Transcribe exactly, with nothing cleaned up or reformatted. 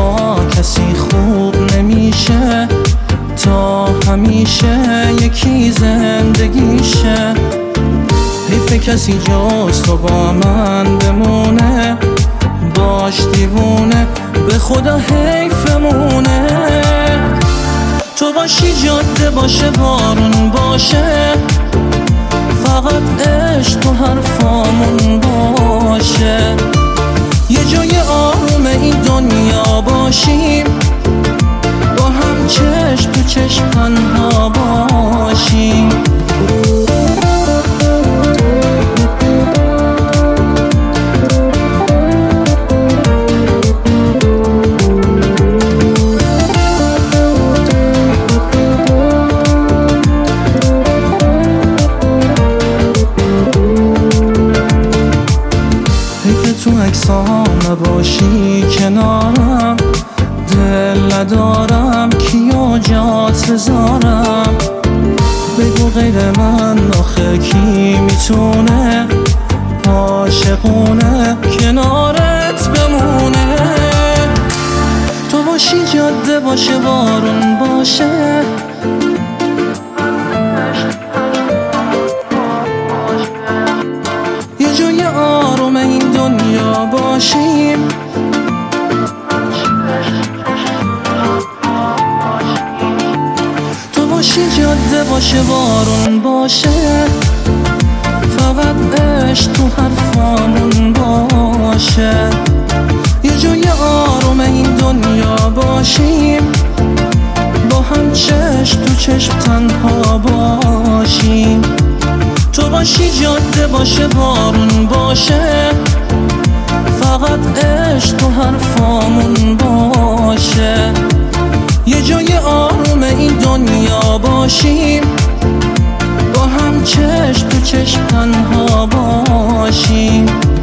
با کسی خوب نمیشه، تا همیشه یکی زندگیشه. حیف کسی جز تو با من بمونه، باش دیوونه به خدا حیفمونه. تو باشی جاده باشه بارون باشه، فقط عشق تو حرفامون باشه. یه جای آروم این دنیا باشیم، با هم چشم تو چشم تنها باشیم. تو عکسام نباشی کنارم، دل ندارم کیو جات بذارم. بگو غیر من آخه کی میتونه عاشقونه کنارت بمونه. تو باشی جاده باشه بارون باشه، یه جای آروم این دنیا باشیم. تو باشی جاده باشه بارون باشه، فقط عشق تو حرفامون باشه. یه جای آروم این دنیا باشیم، با هم چشم تو چشم تنها باشیم. تو باشی جاده باشه بارون باشه، فقط عشق تو حرفامون باشه. یه جای آروم این دنیا باشیم، با هم چشم تو چشم تنها باشیم.